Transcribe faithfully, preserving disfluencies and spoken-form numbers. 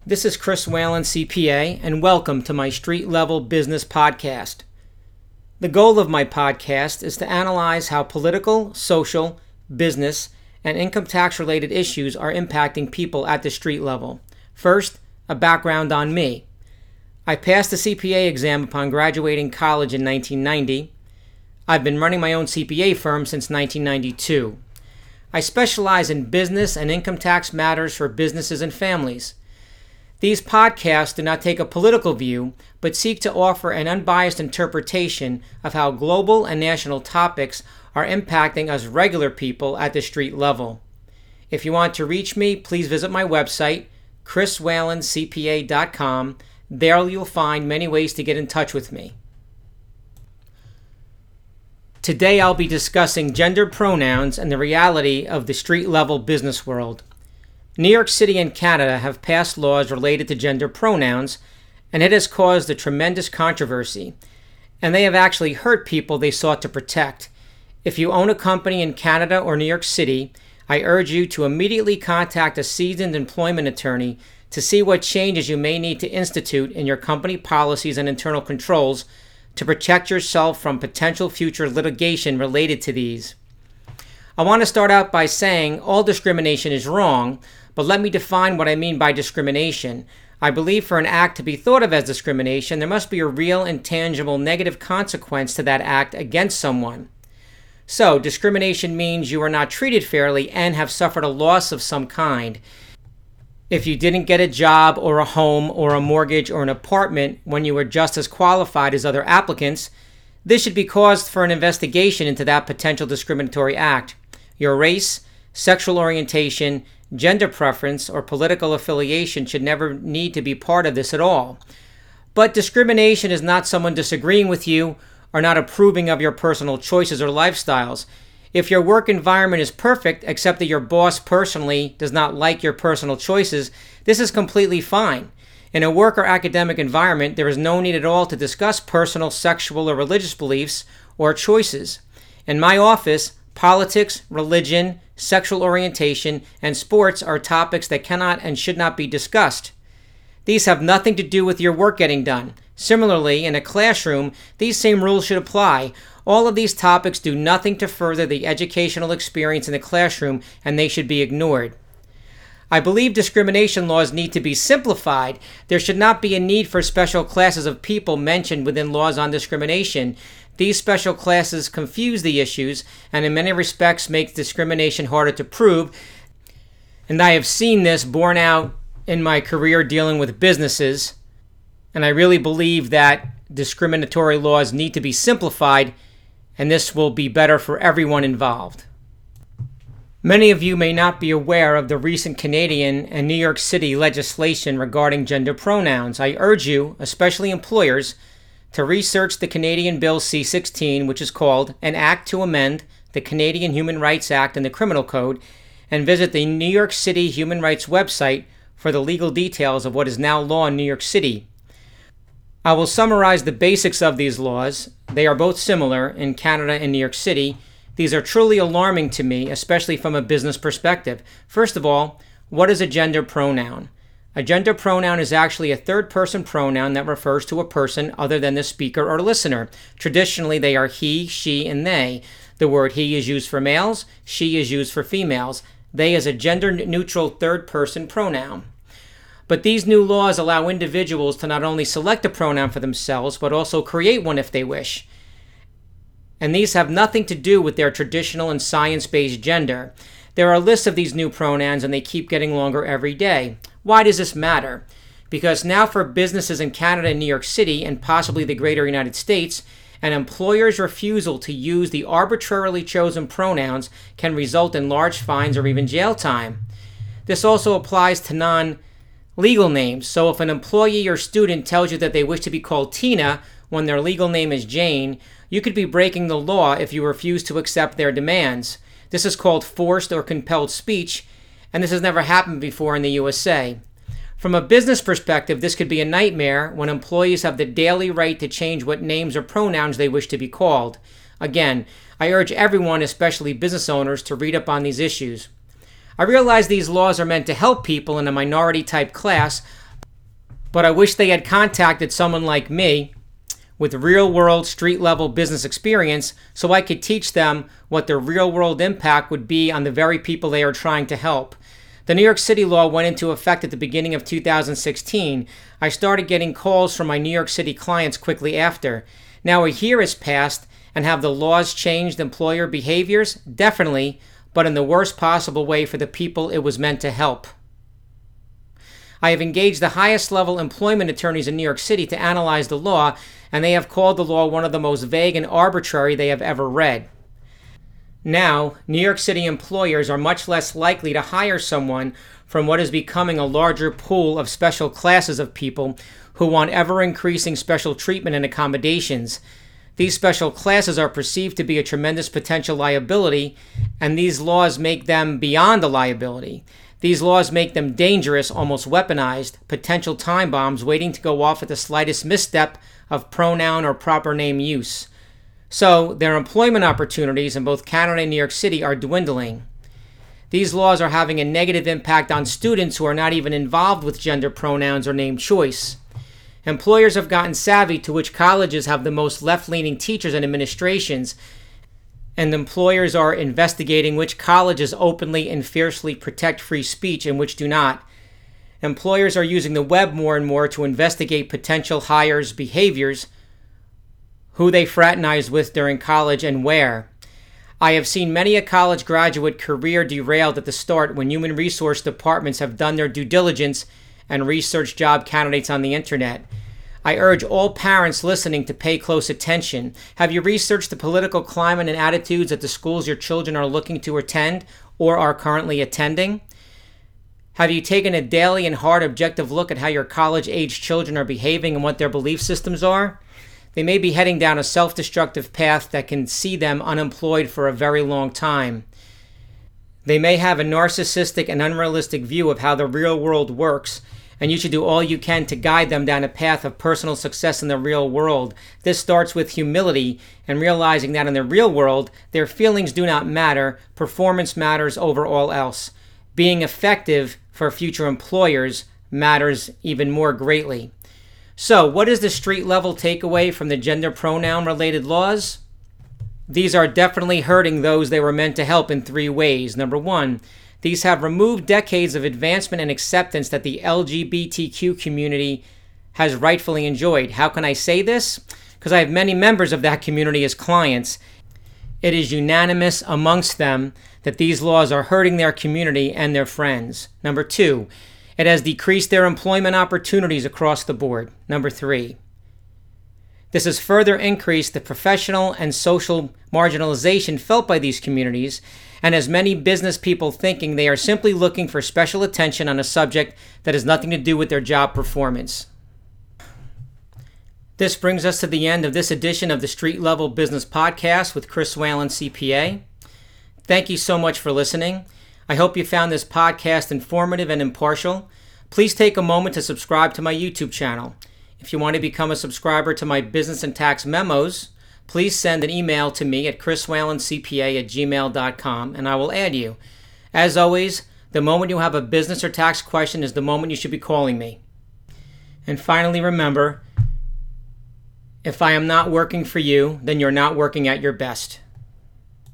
This is Chris Whalen, C P A, and welcome to my Street Level Business Podcast. The goal of my podcast is to analyze how political, social, business, and income tax-related issues are impacting people at the street level. First, a background on me. I passed the C P A exam upon graduating college in nineteen ninety. I've been running my own C P A firm since nineteen ninety-two. I specialize in business and income tax matters for businesses and families. These podcasts do not take a political view, but seek to offer an unbiased interpretation of how global and national topics are impacting us regular people at the street level. If you want to reach me, please visit my website, chris whalen c p a dot com. There you'll find many ways to get in touch with me. Today I'll be discussing gender pronouns and the reality of the street level business world. New York City and Canada have passed laws related to gender pronouns, and it has caused a tremendous controversy, and they have actually hurt people they sought to protect. If you own a company in Canada or New York City, I urge you to immediately contact a seasoned employment attorney to see what changes you may need to institute in your company policies and internal controls to protect yourself from potential future litigation related to these. I want to start out by saying all discrimination is wrong, but let me define what I mean by discrimination. I believe for an act to be thought of as discrimination, there must be a real and tangible negative consequence to that act against someone. So, discrimination means you are not treated fairly and have suffered a loss of some kind. If you didn't get a job or a home or a mortgage or an apartment when you were just as qualified as other applicants, this should be cause for an investigation into that potential discriminatory act. Your race, sexual orientation, gender preference, or political affiliation should never need to be part of this at all. But discrimination is not someone disagreeing with you or not approving of your personal choices or lifestyles. If your work environment is perfect, except that your boss personally does not like your personal choices, this is completely fine. In a work or academic environment, there is no need at all to discuss personal, sexual, or religious beliefs or choices. In my office, politics, religion, sexual orientation, and sports are topics that cannot and should not be discussed. These have nothing to do with your work getting done. Similarly, in a classroom, these same rules should apply. All of these topics do nothing to further the educational experience in the classroom, and they should be ignored. I believe discrimination laws need to be simplified. There should not be a need for special classes of people mentioned within laws on discrimination. These special classes confuse the issues and in many respects make discrimination harder to prove. And I have seen this borne out in my career dealing with businesses. And I really believe that discriminatory laws need to be simplified, and this will be better for everyone involved. Many of you may not be aware of the recent Canadian and New York City legislation regarding gender pronouns. I urge you, especially employers, to research the Canadian Bill C sixteen, which is called An Act to Amend the Canadian Human Rights Act and the Criminal Code, and visit the New York City Human Rights website for the legal details of what is now law in New York City. I will summarize the basics of these laws. They are both similar in Canada and New York City. These are truly alarming to me, especially from a business perspective. First of all, what is a gender pronoun? A gender pronoun is actually a third-person pronoun that refers to a person other than the speaker or listener. Traditionally, they are he, she, and they. The word he is used for males, she is used for females. They is a gender-neutral third-person pronoun. But these new laws allow individuals to not only select a pronoun for themselves, but also create one if they wish. And these have nothing to do with their traditional and science-based gender. There are lists of these new pronouns, and they keep getting longer every day. Why does this matter? Because now for businesses in Canada and New York City, and possibly the greater United States, an employer's refusal to use the arbitrarily chosen pronouns can result in large fines or even jail time. This also applies to non-legal names. So if an employee or student tells you that they wish to be called Tina when their legal name is Jane, you could be breaking the law if you refuse to accept their demands. This is called forced or compelled speech, and this has never happened before in the U S A. From a business perspective, this could be a nightmare when employees have the daily right to change what names or pronouns they wish to be called. Again, I urge everyone, especially business owners, to read up on these issues. I realize these laws are meant to help people in a minority-type class, But I wish they had contacted someone like me with real-world street-level business experience so I could teach them what the real-world impact would be on the very people they are trying to help. The New York City law went into effect at the beginning of two thousand sixteen. I started getting calls from my New York City clients quickly after. Now a year has passed, and have the laws changed employer behaviors? Definitely, but in the worst possible way for the people it was meant to help. I have engaged the highest level employment attorneys in New York City to analyze the law, and they have called the law one of the most vague and arbitrary they have ever read. Now, New York City employers are much less likely to hire someone from what is becoming a larger pool of special classes of people who want ever-increasing special treatment and accommodations. These special classes are perceived to be a tremendous potential liability, and these laws make them beyond a liability. These laws make them dangerous, almost weaponized, potential time bombs waiting to go off at the slightest misstep of pronoun or proper name use. So, their employment opportunities in both Canada and New York City are dwindling. These laws are having a negative impact on students who are not even involved with gender pronouns or name choice. Employers have gotten savvy to which colleges have the most left-leaning teachers and administrations, and employers are investigating which colleges openly and fiercely protect free speech and which do not. Employers are using the web more and more to investigate potential hires' behaviors, who they fraternized with during college and where. I have seen many a college graduate career derailed at the start when human resource departments have done their due diligence and researched job candidates on the internet. I urge all parents listening to pay close attention. Have you researched the political climate and attitudes at the schools your children are looking to attend or are currently attending? Have you taken a daily and hard objective look at how your college-age children are behaving and what their belief systems are? They may be heading down a self-destructive path that can see them unemployed for a very long time. They may have a narcissistic and unrealistic view of how the real world works, and you should do all you can to guide them down a path of personal success in the real world. This starts with humility and realizing that in the real world, their feelings do not matter, performance matters over all else. Being effective for future employers matters even more greatly. So, what is the street-level takeaway from the gender pronoun-related laws? These are definitely hurting those they were meant to help in three ways. Number one, these have removed decades of advancement and acceptance that the L G B T Q community has rightfully enjoyed. How can I say this? Because I have many members of that community as clients. It is unanimous amongst them that these laws are hurting their community and their friends. Number two, it has decreased their employment opportunities across the board. Number three, this has further increased the professional and social marginalization felt by these communities and has many business people thinking they are simply looking for special attention on a subject that has nothing to do with their job performance. This brings us to the end of this edition of the Street Level Business Podcast with Chris Whalen, C P A. Thank you so much for listening. I hope you found this podcast informative and impartial. Please take a moment to subscribe to my YouTube channel. If you want to become a subscriber to my business and tax memos, please send an email to me at chris whalen c p a at gmail dot com and I will add you. As always, the moment you have a business or tax question is the moment you should be calling me. And finally, remember, if I am not working for you, then you're not working at your best.